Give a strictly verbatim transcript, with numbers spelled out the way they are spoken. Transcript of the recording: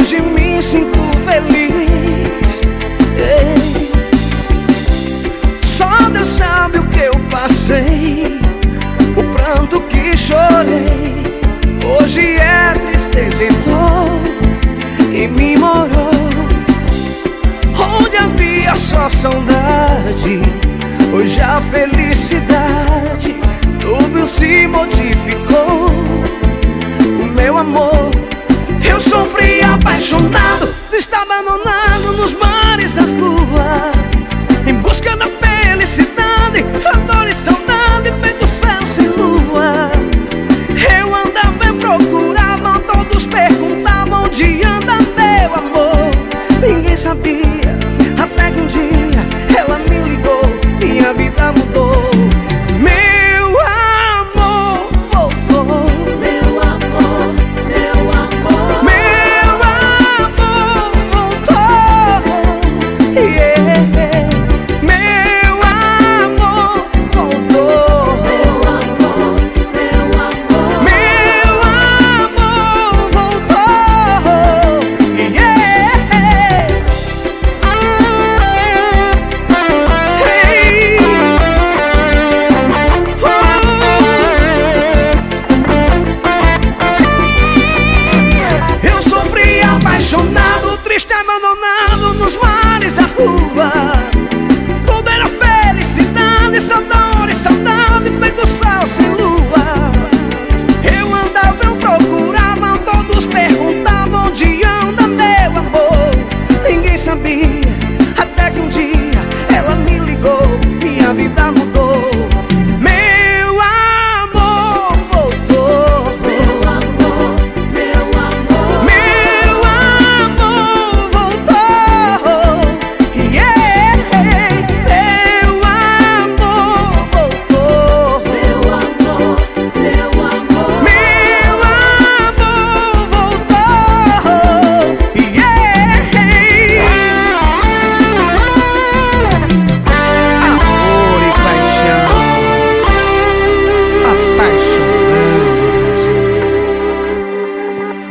hoje me sinto feliz. Ei. Só Deus sabe o que eu passei, o pranto que chorei. Hoje é tristeza e dor que me morou. Onde havia só saudade, hoje a felicidade tudo se modificou. O meu amor, eu sofri apaixonado de estar abandonado nos mares da rua, em busca da felicidade, essa dor e saudade, feito céu sem lua. Eu andava, eu procurava, todos perguntavam onde anda meu amor. Ninguém sabia